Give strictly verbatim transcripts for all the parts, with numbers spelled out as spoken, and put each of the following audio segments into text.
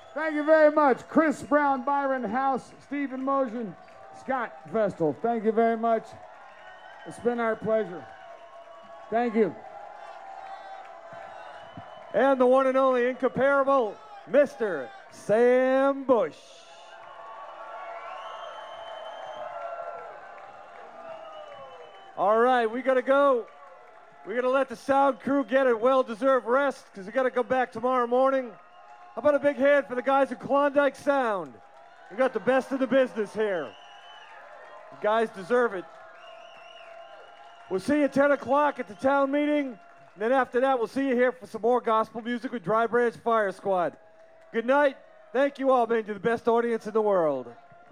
Thank you very much. Chris Brown, Byron House, Stephen Motion, Scott Vestal. Thank you very much. It's been our pleasure. Thank you. And the one and only incomparable, Mister Sam Bush. All right, we gotta go. We gotta let the sound crew get a well-deserved rest because we gotta come back tomorrow morning. How about a big hand for the guys at Klondike Sound? We got the best of the business here. You guys deserve it. We'll see you at ten o'clock at the town meeting. And then after that, we'll see you here for some more gospel music with Dry Branch Fire Squad. Good night. Thank you all, man. You're the best audience in the world.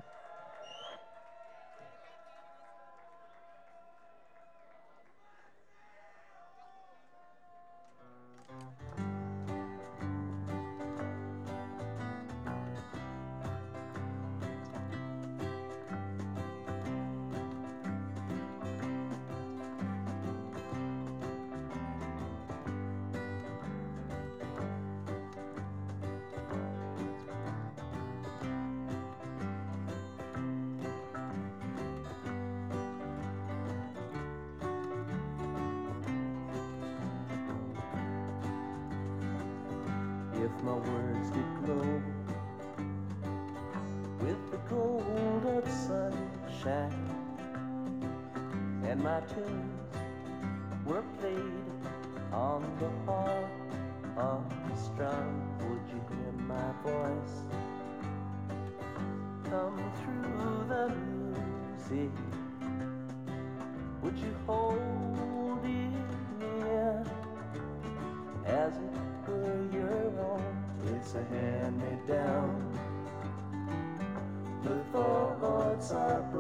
If my words did glow with the gold of sunshine, and my tunes were played on the harp unstrung, would you hear my voice come through the music? Would you hold it near as it were your own? It's a hand-me-down. The thoughts are